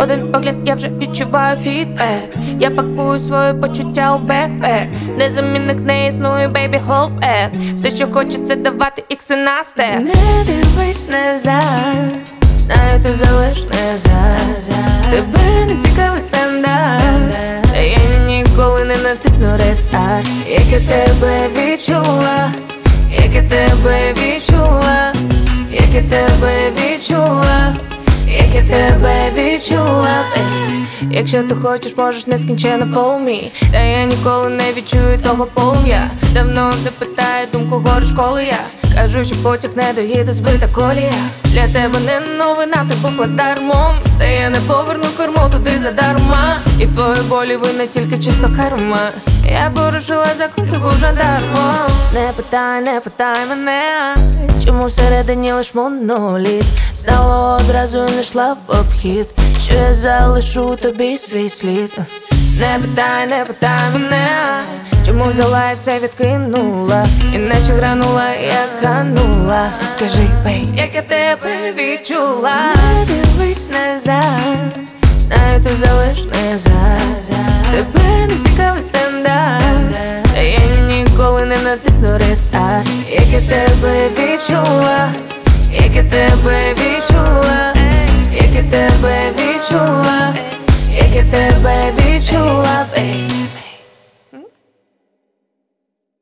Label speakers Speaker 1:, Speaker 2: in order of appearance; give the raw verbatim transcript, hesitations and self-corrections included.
Speaker 1: один погляд, я вже відчуваю фідбек. Я пакую свої почуття у бекпек. Незамінних не існує, baby, hold back. Все, що хочеться давати, ікси на степ. Не дивись назад, знаю, ти залиш назад. Тебе не цікавий стандарт, та я ніколи не натисну рестарт. Як я тебе відчула, як я тебе відчула, як я тебе відчула, як я тебе відчула, ей. Якщо ти хочеш, можеш нескінченно follow me. Та я ніколи не відчую того полум'я. Давно не питаю думку гориш, коли я кажу, що потяг не доїде, збита колія. Для тебе не новина, ти був плацдармом. Та я не поверну кермо туди задарма. І в твоїй болі винна тільки чисто карма. Я порушила закон, ти був жандармом. Не питай, не питай мене, чому всередині лиш моноліт. Знала одразу і не йшла в обхід, що я залишу тобі свій слід. Не питай, не питай мене, чому взяла і все відкинула, іначе гранула, як канула. Скажи, бей, як я тебе відчула. Не дивись назад, знаю, ти залиш назад. Тебе не цікавий стандарт, та я ніколи не натисну рестарт. Як я тебе відчула, як я тебе відчула, як я тебе відчула, як я тебе відчула.